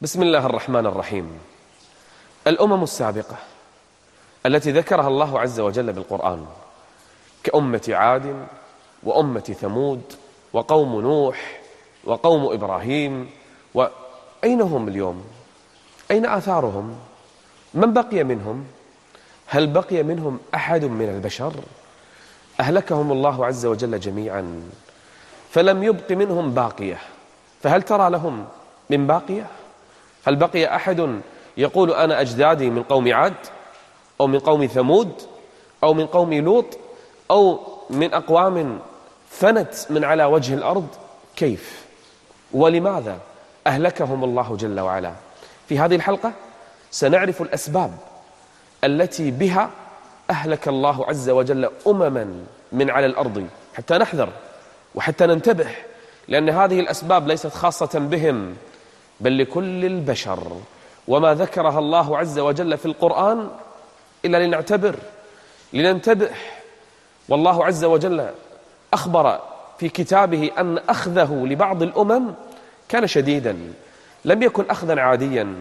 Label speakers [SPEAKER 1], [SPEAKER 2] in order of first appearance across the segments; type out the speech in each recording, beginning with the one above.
[SPEAKER 1] بسم الله الرحمن الرحيم. الأمم السابقة التي ذكرها الله عز وجل بالقرآن كأمة عاد وأمة ثمود وقوم نوح وقوم إبراهيم، وأين هم اليوم؟ أين آثارهم؟ من بقي منهم؟ هل بقي منهم أحد من البشر؟ أهلكهم الله عز وجل جميعا فلم يبق منهم باقية. فهل ترى لهم من باقية؟ هل بقي أحد يقول أنا أجدادي من قوم عاد أو من قوم ثمود أو من قوم لوط أو من أقوام فنت من على وجه الأرض؟ كيف ولماذا أهلكهم الله جل وعلا؟ في هذه الحلقة سنعرف الأسباب التي بها أهلك الله عز وجل أمما من على الأرض، حتى نحذر وحتى ننتبه، لأن هذه الأسباب ليست خاصة بهم بل لكل البشر، وما ذكرها الله عز وجل في القرآن إلا لنعتبر لننتبه. والله عز وجل أخبر في كتابه أن أخذه لبعض الأمم كان شديدا، لم يكن أخذا عاديا.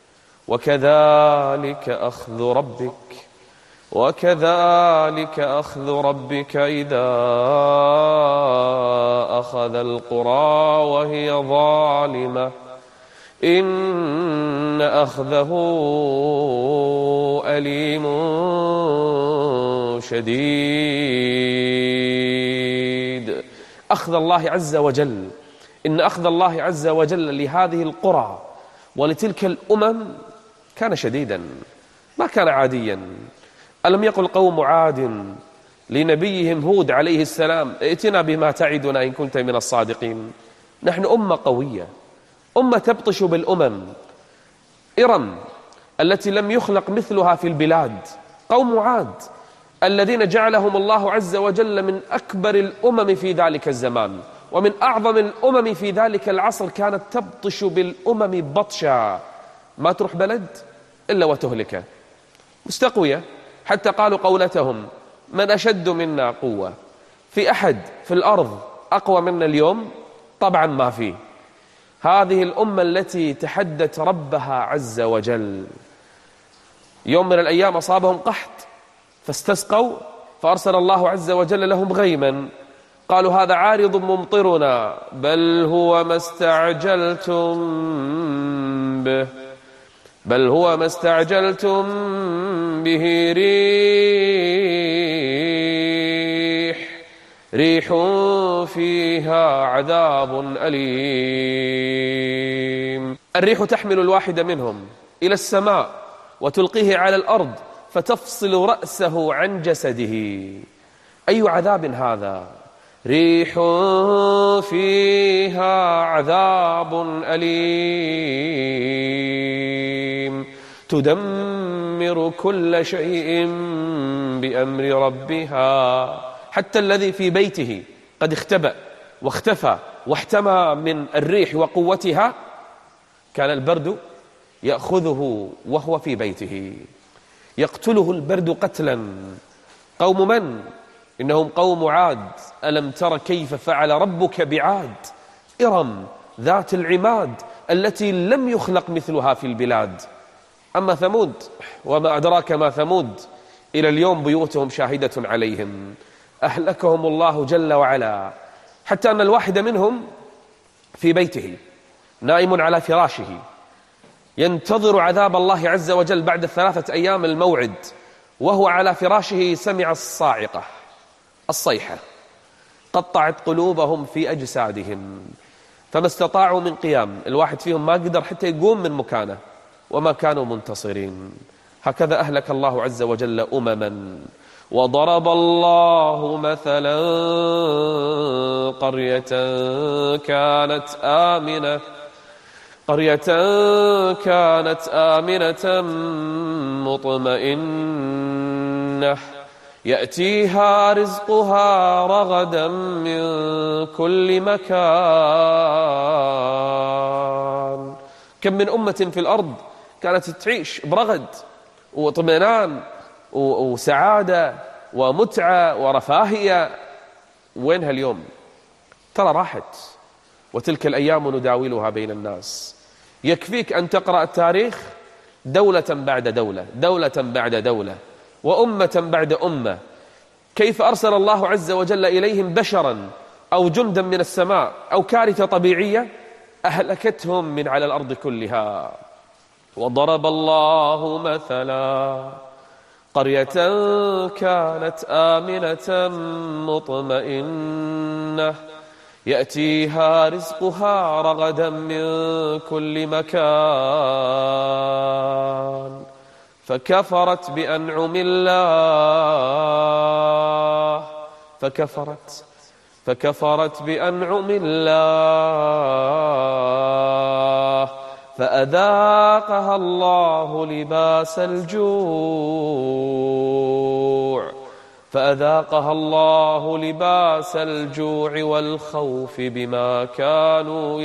[SPEAKER 1] وكذلك أخذ ربك إذا أخذ القرى وهي ظالمة إن أخذه أليم شديد. أخذ الله عز وجل، إن أخذ الله عز وجل لهذه القرى ولتلك الأمم كان شديدا، ما كان عاديا. ألم يقل قوم عاد لنبيهم هود عليه السلام ائتنا بما تعدنا إن كنت من الصادقين؟ نحن أمة قوية، أمة تبطش بالأمم. إرم التي لم يخلق مثلها في البلاد، قوم عاد الذين جعلهم الله عز وجل من أكبر الأمم في ذلك الزمان ومن أعظم الأمم في ذلك العصر، كانت تبطش بالأمم بطشا، ما تروح بلد إلا وتهلكه، مستقوية، حتى قالوا قولتهم من أشد منا قوة. في أحد في الأرض أقوى منا اليوم؟ طبعا ما فيه. هذه الأمة التي تحدت ربها عز وجل، يوم من الأيام أصابهم قحط فاستسقوا فأرسل الله عز وجل لهم غيما، قالوا هذا عارض ممطرنا بل هو ما استعجلتم به ريح فيها عذاب أليم. الريح تحمل الواحد منهم إلى السماء وتلقيه على الأرض فتفصل رأسه عن جسده. أي عذاب هذا؟ ريح فيها عذاب أليم تدمر كل شيء بأمر ربها، حتى الذي في بيته قد اختبأ واختفى واحتمى من الريح وقوتها، كان البرد يأخذه وهو في بيته، يقتله البرد قتلا. قوم من؟ إنهم قوم عاد. ألم تر كيف فعل ربك بعاد؟ إرم ذات العماد التي لم يخلق مثلها في البلاد. أما ثمود وما أدراك ما ثمود، إلى اليوم بيوتهم شاهدة عليهم. أهلكهم الله جل وعلا، حتى أن الواحد منهم في بيته نائم على فراشه ينتظر عذاب الله عز وجل بعد 3 أيام الموعد، وهو على فراشه سمع الصاعقة، الصيحة قطعت قلوبهم في أجسادهم فما استطاعوا من قيام. الواحد فيهم ما قدر حتى يقوم من مكانه وما كانوا منتصرين. هكذا أهلك الله عز وجل أمما. وضرب الله مثلا قرية كانت آمنة مطمئنة يأتيها رزقها رغدا من كل مكان. كم من أمة في الأرض كانت تعيش برغد واطمئنان وسعادة ومتعة ورفاهية، وينها اليوم؟ ترى راحت. وتلك الأيام نداولها بين الناس. يكفيك أن تقرأ التاريخ دولة بعد دولة، دولة بعد دولة، وأمة بعد أمة، كيف أرسل الله عز وجل إليهم بشرا أو جندا من السماء أو كارثة طبيعية أهلكتهم من على الأرض كلها. وضرب الله مثلا قرية كانت آمنة مطمئنة يأتيها رزقها رغدا من كل مكان فكفرت بأنعم الله فكفرت بأنعم الله فأذاقها الله لباس الجوع والخوف بما كانوا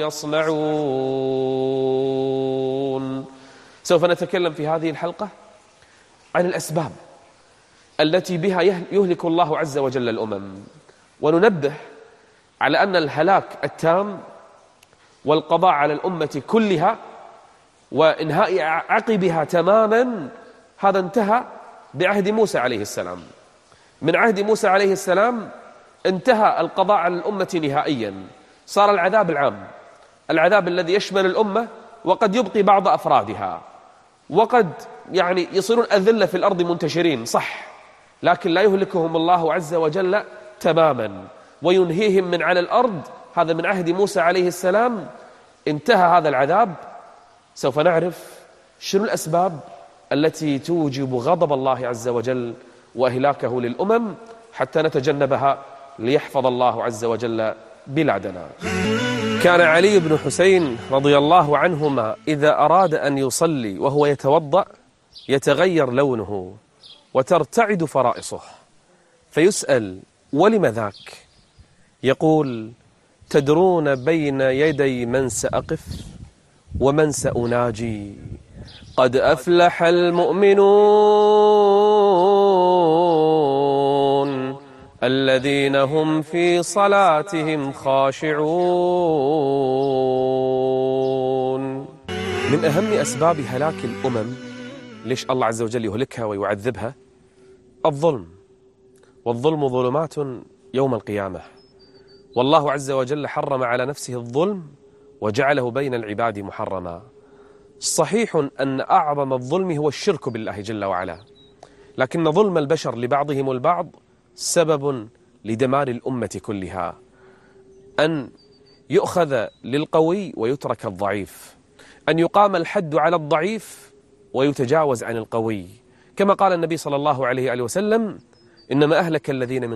[SPEAKER 1] يصنعون. سوف نتكلم في هذه الحلقة عن الأسباب التي بها يهلك الله عز وجل الأمم، وننبه على أن الهلاك التام والقضاء على الأمة كلها وإنهاء عقبها تماما هذا انتهى بعهد موسى عليه السلام. من عهد موسى عليه السلام انتهى القضاء على الأمة نهائيا، صار العذاب العام، العذاب الذي يشمل الأمة وقد يبقي بعض أفرادها، وقد يصيرون أذلة في الأرض منتشرين صح، لكن لا يهلكهم الله عز وجل تماما وينهيهم من على الأرض. هذا من عهد موسى عليه السلام انتهى هذا العذاب. سوف نعرف شنو الأسباب التي توجب غضب الله عز وجل وإهلاكه للأمم حتى نتجنبها ليحفظ الله عز وجل بلادنا. كان علي بن حسين رضي الله عنهما إذا أراد أن يصلي وهو يتوضأ يتغير لونه وترتعد فرائصه، فيسأل: ولم ذاك؟ يقول: تدرون بين يدي من سأقف ومن سأناجي؟ قد أفلح المؤمنون الذين هم في صلاتهم خاشعون. من أهم أسباب هلاك الأمم، ليش الله عز وجل يهلكها ويعذبها؟ الظلم، والظلم ظلمات يوم القيامة، والله عز وجل حرم على نفسه الظلم وجعله بين العباد محرما. صحيح أن أعظم الظلم هو الشرك بالله جل وعلا، لكن ظلم البشر لبعضهم البعض سبب لدمار الأمة كلها. أن يؤخذ للقوي ويترك الضعيف، أن يقام الحد على الضعيف ويتجاوز عن القوي، كما قال النبي صلى الله عليه وسلم: إنما أهلك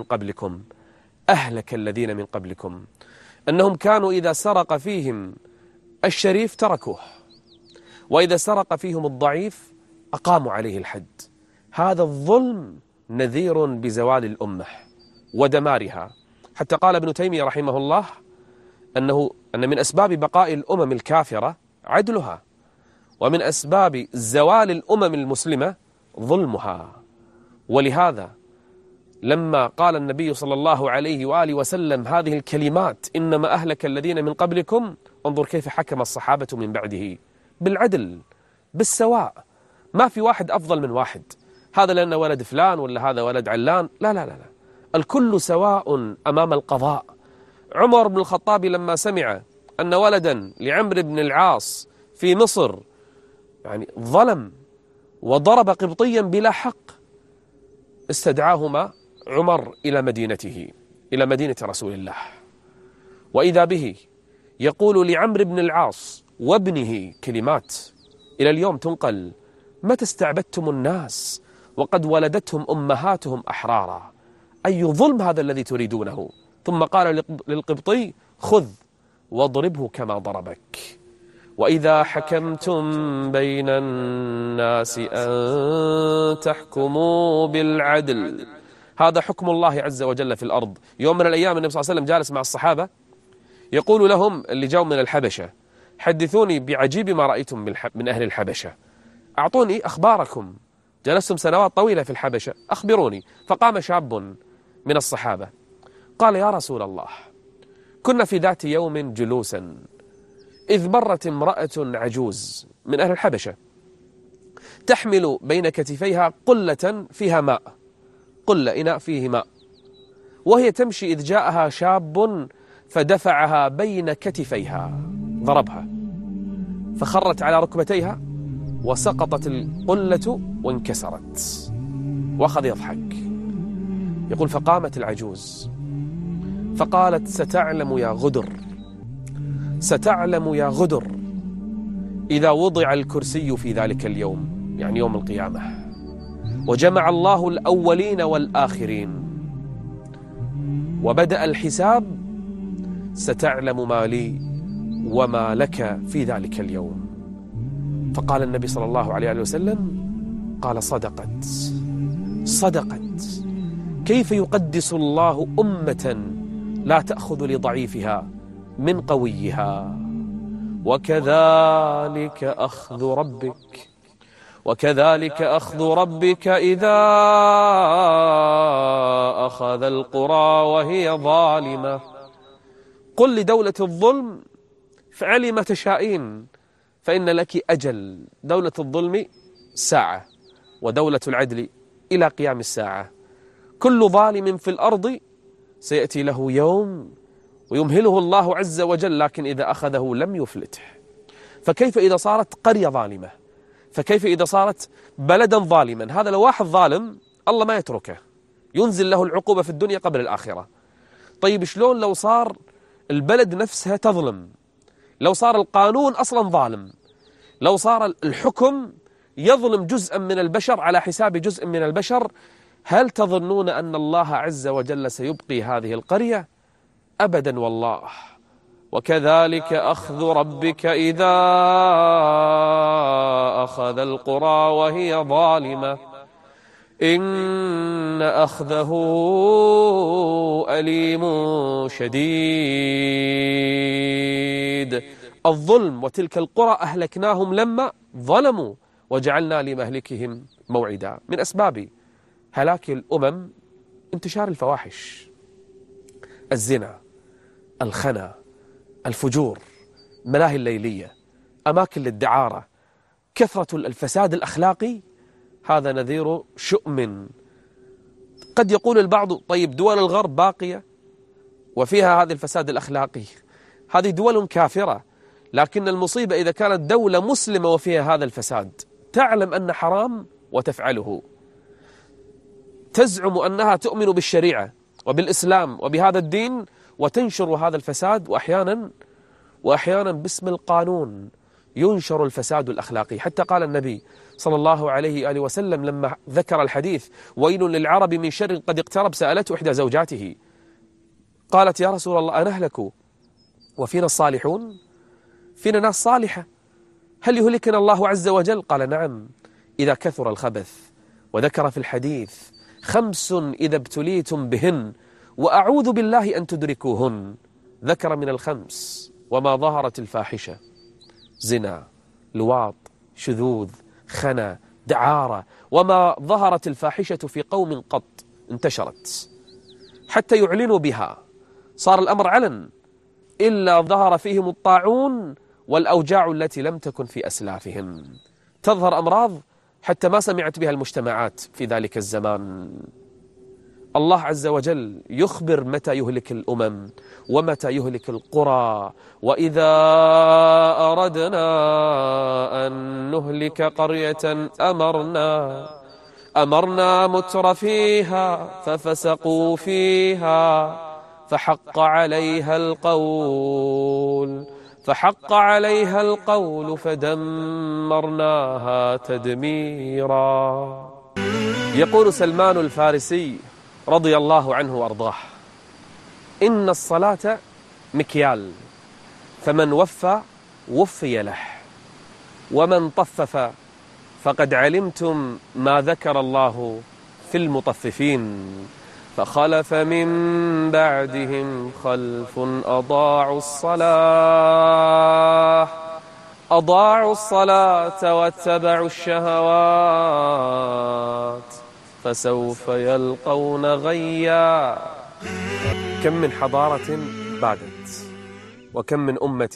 [SPEAKER 1] الذين من قبلكم أنهم كانوا إذا سرق فيهم الشريف تركوه، وإذا سرق فيهم الضعيف أقاموا عليه الحد. هذا الظلم نذير بزوال الأمة ودمارها. حتى قال ابن تيمية رحمه الله أن من أسباب بقاء الأمم الكافرة عدلها، ومن أسباب زوال الأمم المسلمة ظلمها. ولهذا لما قال النبي صلى الله عليه وآله وسلم هذه الكلمات: إنما أهلك الذين من قبلكم، انظر كيف حكم الصحابة من بعده بالعدل بالسواء، ما في واحد أفضل من واحد، هذا لأنه ولد فلان ولا هذا ولد علان، لا لا لا، الكل سواء أمام القضاء. عمر بن الخطاب لما سمع أن ولدا لعمرو بن العاص في مصر ظلم وضرب قبطيا بلا حق، استدعاهما عمر إلى مدينته، إلى مدينة رسول الله، وإذا به يقول لعمرو بن العاص وابنه كلمات إلى اليوم تنقل: متى استعبدتم الناس وقد ولدتهم أمهاتهم أحرارا؟ أي ظلم هذا الذي تريدونه؟ ثم قال للقبطي: خذ واضربه كما ضربك. وإذا حكمتم بين الناس أن تحكموا بالعدل. هذا حكم الله عز وجل في الأرض. يوم من الأيام النبي صلى الله عليه وسلم جالس مع الصحابة يقول لهم اللي جاءوا من الحبشة: حدثوني بعجيب ما رأيتم من أهل الحبشة، أعطوني أخباركم، جلستم سنوات طويلة في الحبشة، أخبروني. فقام شاب من الصحابة قال: يا رسول الله، كنا في ذات يوم جلوسا إذ مرت امرأة عجوز من أهل الحبشة تحمل بين كتفيها قلة فيها ماء، قلة إناء فيه ماء، وهي تمشي إذ جاءها شاب فدفعها بين كتفيها، ضربها فخرت على ركبتيها وسقطت القلة وانكسرت، وأخذ يضحك. يقول فقامت العجوز فقالت ستعلم يا غدر، ستعلم يا غدر إذا وضع الكرسي في ذلك اليوم، يعني يوم القيامة، وجمع الله الأولين والآخرين وبدأ الحساب، ستعلم ما لي وما لك في ذلك اليوم. فقال النبي صلى الله عليه وسلم قال صدقت صدقت، كيف يقدس الله أمة لا تأخذ لضعيفها من قويها، وكذلك أخذ ربك، وكذلك أخذ ربك إذا أخذ القرى وهي ظالمة. قل لدولة الظلم افعلي ما تشائين فإن لك أجل، دولة الظلم ساعة ودولة العدل إلى قيام الساعة. كل ظالم في الأرض سيأتي له يوم ويمهله الله عز وجل، لكن إذا أخذه لم يفلته. فكيف إذا صارت قرية ظالمة؟ فكيف إذا صارت بلدا ظالما؟ هذا لو واحد ظالم الله ما يتركه، ينزل له العقوبة في الدنيا قبل الآخرة. طيب شلون لو صار البلد نفسها تظلم، لو صار القانون أصلا ظالم، لو صار الحكم يظلم جزءا من البشر على حساب جزء من البشر؟ هل تظنون أن الله عز وجل سيبقي هذه القرية؟ أبدا والله. وكذلك أخذ ربك إذا أخذ القرى وهي ظالمة إن أخذه أليم شديد. الظلم، وتلك القرى أهلكناهم لما ظلموا وجعلنا لمهلكهم موعدا. من أسباب هلاك الأمم انتشار الفواحش، الزنا، الخنا، الفجور، ملاهي الليلية، أماكن للدعارة، كثرة الفساد الأخلاقي. هذا نذير شؤم. قد يقول البعض طيب دول الغرب باقية وفيها هذا الفساد الأخلاقي، هذه دول كافرة، لكن المصيبة إذا كانت دولة مسلمة وفيها هذا الفساد، تعلم أن حرام وتفعله، تزعم أنها تؤمن بالشريعة وبالإسلام وبهذا الدين وتنشر هذا الفساد، وأحيانا باسم القانون ينشر الفساد الأخلاقي. حتى قال النبي صلى الله عليه وآله وسلم لما ذكر الحديث ويل للعرب من شر قد اقترب، سألته إحدى زوجاته قالت يا رسول الله أنهلك وفينا الصالحون؟ فينا ناس صالحة، هل يهلكنا الله عز وجل؟ قال نعم، إذا كثر الخبث. وذكر في الحديث 5 إذا ابتليتم بهن وأعوذ بالله أن تدركوهن. ذكر من ال5 وما ظهرت الفاحشة، زنا، لواط، شذوذ، خنا، دعارة، وما ظهرت الفاحشة في قوم قط انتشرت حتى يعلنوا بها، صار الأمر علن، إلا ظهر فيهم الطاعون والأوجاع التي لم تكن في أسلافهم. تظهر أمراض حتى ما سمعت بها المجتمعات في ذلك الزمان. الله عز وجل يخبر متى يهلك الأمم ومتى يهلك القرى. وإذا أردنا أن نهلك قرية أمرنا متر فيها ففسقوا فيها فحق عليها القول فدمرناها تدميرا. يقول سلمان الفارسي رضي الله عنه وأرضاه إن الصلاة مكيال، فمن وفي له، ومن طفف فقد علمتم ما ذكر الله في المطففين. فخلف من بعدهم خلف أضاعوا الصلاة واتبعوا الشهوات فسوف يلقون غيا. كم من حضارة بادت، وكم من أمة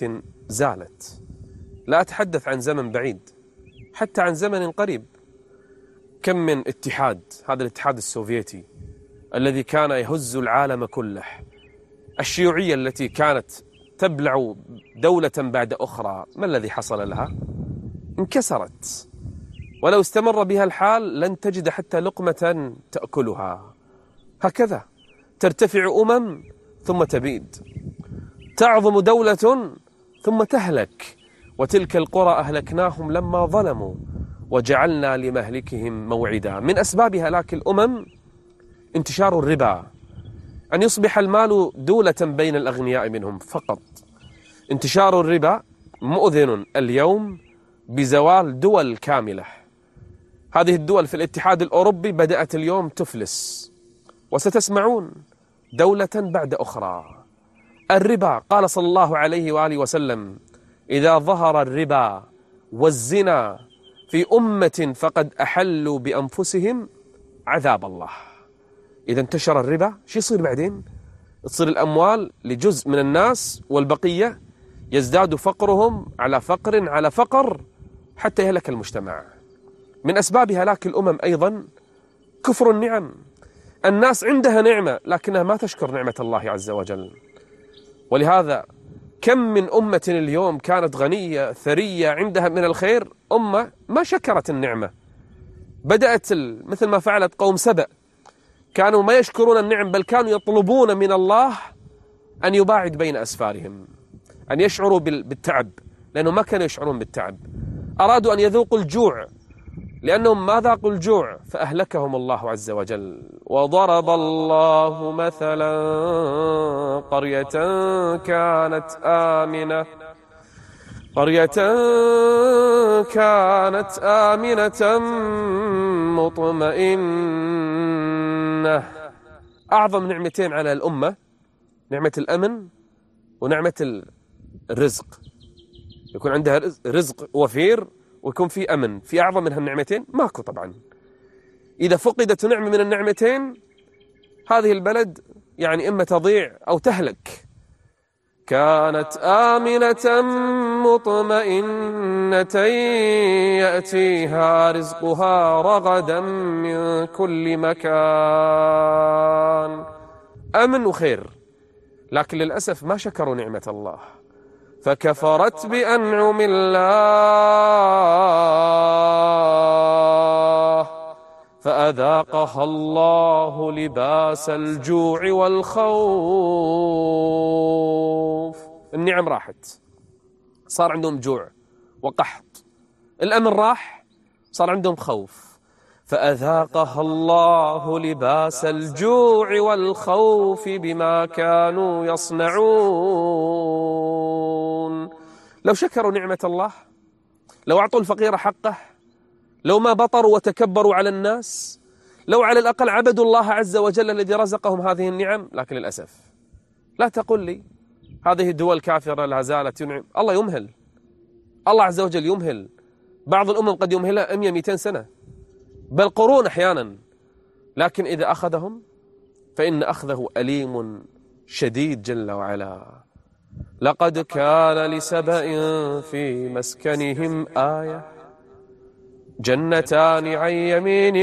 [SPEAKER 1] زالت. لا أتحدث عن زمن بعيد، حتى عن زمن قريب. كم من اتحاد، هذا الاتحاد السوفيتي الذي كان يهز العالم كله، الشيوعية التي كانت تبلع دولة بعد أخرى، ما الذي حصل لها؟ انكسرت، ولو استمر بها الحال لن تجد حتى لقمة تأكلها. هكذا ترتفع ثم تبيد، تعظم دولة ثم تهلك. وتلك القرى أهلكناهم لما ظلموا وجعلنا لمهلكهم موعدا. من أسباب هلاك الأمم انتشار الربا، أن يصبح المال دولة بين الأغنياء منهم فقط. انتشار الربا مؤذن اليوم بزوال دول كاملة. هذه الدول في الاتحاد الأوروبي بدأت اليوم تفلس، وستسمعون دولة بعد أخرى. الربا، قال صلى الله عليه وآله وسلم: إذا ظهر الربا والزنا في أمة فقد أحلوا بأنفسهم عذاب الله. إذا انتشر الربا شو يصير بعدين؟ تصير الأموال لجزء من الناس، والبقية يزداد فقرهم على فقر على فقر حتى يهلك المجتمع. من أسباب هلاك الأمم أيضا كفر النعم. الناس عندها نعمة لكنها ما تشكر نعمة الله عز وجل. ولهذا كم من أمة اليوم كانت غنية ثرية عندها من الخير، أمة ما شكرت النعمة. بدأت مثل ما فعلت قوم سبأ، كانوا ما يشكرون النعم، بل كانوا يطلبون من الله أن يباعد بين أسفارهم، أن يشعروا بالتعب، لأنهم ما كانوا يشعرون بالتعب. أرادوا أن يذوقوا الجوع لأنهم ما ذاقوا الجوع فأهلكهم الله عز وجل. وضرب الله مثلا قرية كانت آمنة مطمئنة. أعظم نعمتين على الأمة نعمة الأمن ونعمة الرزق. يكون عندها رزق وفير ويكون في أمن. في أعظم من هالنعمتين ماكو طبعا. إذا فقدت نعمة من النعمتين هذه البلد يعني إما تضيع أو تهلك. كانت آمنة مطمئنة يأتيها رزقها رغدا من كل مكان. أمن وخير، لكن للأسف ما شكروا نعمة الله، فكفرت بأنعم الله فأذاقها الله لباس الجوع والخوف. النعم راحت، صار عندهم جوع وقحط. الأمن راح، صار عندهم خوف. فأذاقها الله لباس الجوع والخوف بما كانوا يصنعون. لو شكروا نعمة الله، لو أعطوا الفقير حقه، لو ما بطروا وتكبروا على الناس، لو على الأقل عبدوا الله عز وجل الذي رزقهم هذه النعم. لكن للأسف لا تقل لي هذه الدول كافرة لا زالت ينعم. الله يمهل، الله عز وجل يمهل. بعض الأمم قد يمهلها 100-200 سنة، بل قرون أحيانا، لكن إذا أخذهم فإن أخذه أليم شديد جل وعلا. لقد كان لسبأ في مسكنهم آية جنتان عن يمين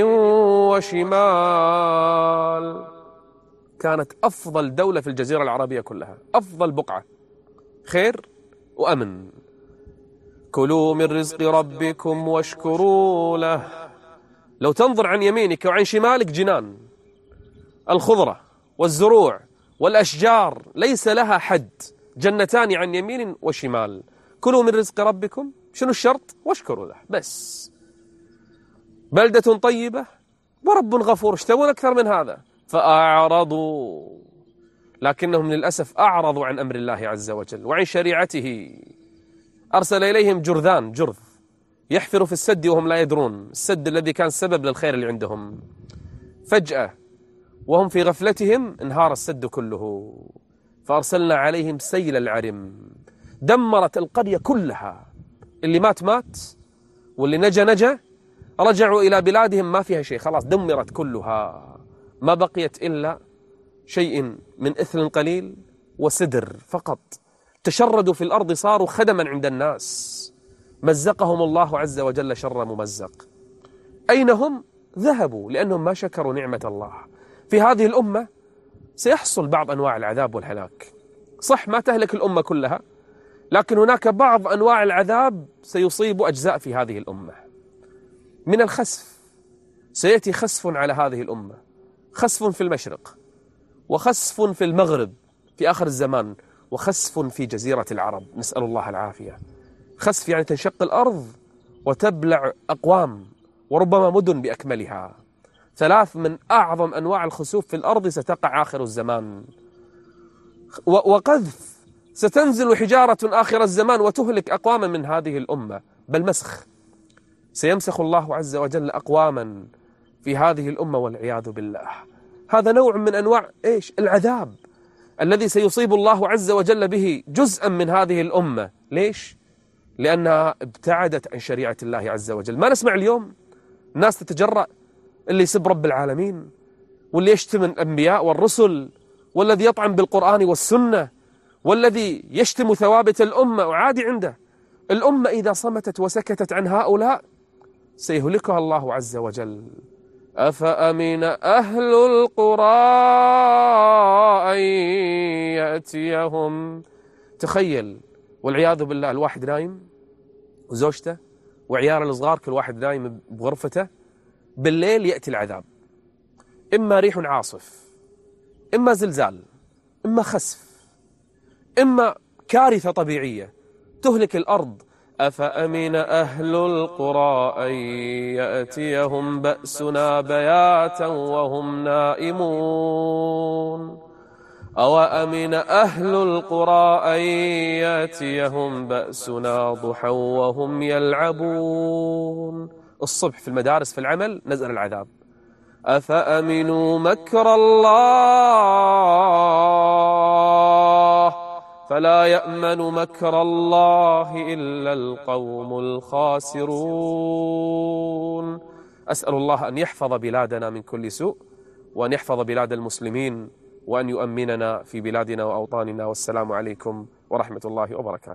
[SPEAKER 1] وشمال. كانت أفضل دولة في الجزيرة العربية كلها، أفضل بقعة، خير وأمن. كلوا من رزق ربكم واشكروا له. لو تنظر عن يمينك وعن شمالك جنان، الخضرة والزروع والأشجار ليس لها حد. جنتان عن يمين وشمال. كلوا من رزق ربكم، شنو الشرط؟ واشكروا له. بس بلدة طيبة ورب غفور، ايش تبون أكثر من هذا؟ فأعرضوا، لكنهم للأسف أعرضوا عن أمر الله عز وجل وعن شريعته. أرسل إليهم جرذ يحفر في السد وهم لا يدرون، السد الذي كان سبب للخير اللي عندهم. فجأة وهم في غفلتهم انهار السد كله، فأرسلنا عليهم سيل العرم. دمرت القرية كلها، اللي مات واللي نجا. رجعوا إلى بلادهم ما فيها شيء، خلاص دمرت كلها، ما بقيت إلا شيء من إثل قليل وسدر فقط. تشردوا في الأرض، صاروا خدما عند الناس، مزقهم الله عز وجل شر ممزق. أين هم؟ ذهبوا لأنهم ما شكروا نعمة الله. في هذه الأمة سيحصل بعض أنواع العذاب والهلاك، صح ما تهلك الأمة كلها، لكن هناك بعض أنواع العذاب سيصيب أجزاء في هذه الأمة. من الخسف، سيأتي خسف على هذه الأمة، خسف في المشرق، وخسف في المغرب في آخر الزمان، وخسف في جزيرة العرب، نسأل الله العافية. خسف يعني تنشق الأرض وتبلع أقوام وربما مدن بأكملها. 3 من أعظم أنواع الخسوف في الأرض ستقع آخر الزمان. وقذف، ستنزل حجارة آخر الزمان وتهلك أقواما من هذه الأمة. بل مسخ، سيمسخ الله عز وجل أقواما في هذه الأمة والعياذ بالله. هذا نوع من أنواع العذاب الذي سيصيب الله عز وجل به جزءا من هذه الأمة. ليش؟ لأنها ابتعدت عن شريعة الله عز وجل. ما نسمع اليوم الناس تتجرأ، اللي يسب رب العالمين، واللي يشتم الأنبياء والرسل، والذي يطعن بالقرآن والسنة، والذي يشتم ثوابت الأمة، وعادي عنده. الأمة إذا صمتت وسكتت عن هؤلاء سيهلكها الله عز وجل. أفأمن أهل القرى أن يأتيهم، تخيل والعياذ بالله الواحد نايم وزوجته وعياله الصغار كل واحد نايم بغرفته، بالليل يأتي العذاب، إما ريح عاصف، إما زلزال، إما خسف، إما كارثة طبيعية تهلك الأرض. أفأمن أهل القرى أن يأتيهم بأسنا بياتا وهم نائمون أوأمن أهل القرى أن يأتيهم بأسنا ضحى وهم يلعبون. الصبح في المدارس في العمل نزل العذاب. أفأمنوا مكر الله فلا يأمن مكر الله إلا القوم الخاسرون. أسأل الله أن يحفظ بلادنا من كل سوء، وأن يحفظ بلاد المسلمين، وأن يؤمننا في بلادنا وأوطاننا. والسلام عليكم ورحمة الله وبركاته.